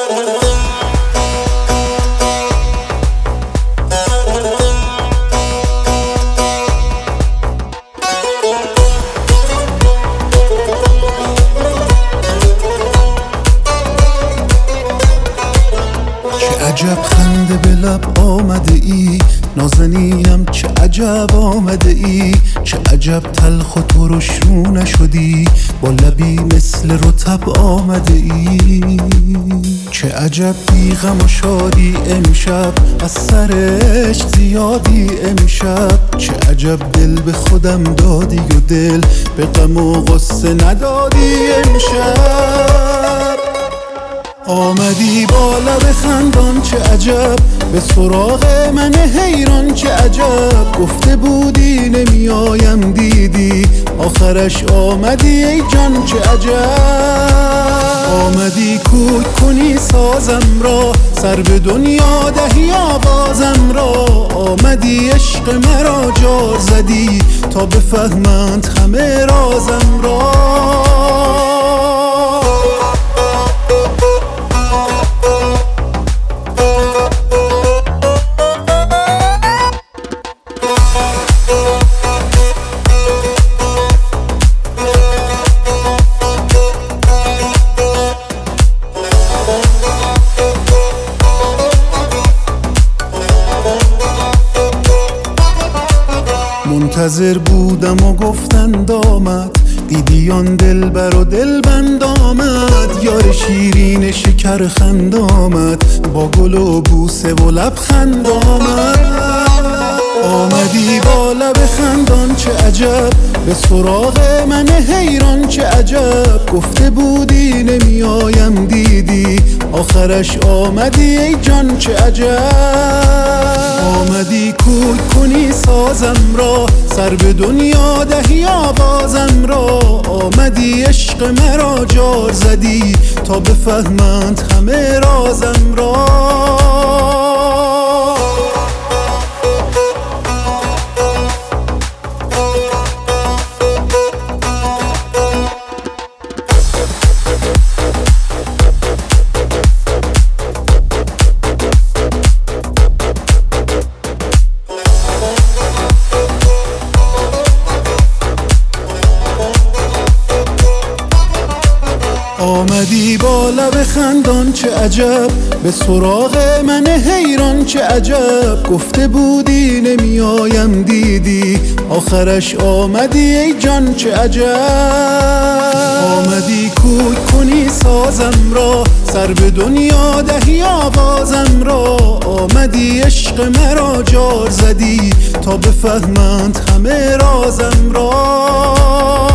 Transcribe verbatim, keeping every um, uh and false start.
عجب خنده به لب آمده ای، نازنینم چه عجب آمده ای، چه عجب تلخ و ترش رو نشدی، با لبی مثل رطب آمده ای. چه عجب بی غم و شادی امشب، از سرش زیادی امشب، چه عجب دل به خودم دادی و دل به غم و غصه ندادی امشب. آمدی با لب خندان چه عجب، به سراغ من حیران چه عجب، گفته بودی نمیایم دیدی، آخرش آمدی ای جان چه عجب. آمدی کوک کنی سازم را، سر به دنیا دهی آوازم را، آمدی عشق مرا جار زدی، تا بفهمند همه رازم را. منتظر بودم و گفتند آمد، دیدی آن دلبر و دلبند آمد، یار شیرین شکر خند آمد، با گل و بوسه و لبخند آمد. آمدی با لب خندان چه عجب، به سراغ من حیران چه عجب، گفته بودی نمیایم دیدی، آخرش آمدی ای جان چه عجب. آمدی کوک کنی سازم را، سر به دنیا دهی آوازم را، آمدی عشق مرا جار زدی، تا بفهمند همه رازم را. آمدی با لب خندان چه عجب، به سراغ من حیران چه عجب، گفته بودی نمیایم دیدی، آخرش آمدی ای جان چه عجب. آمدی کوک کنی سازم را، سر به دنیا دهی آوازم را، آمدی عشق مرا جار زدی، تا بفهمند همه رازم را.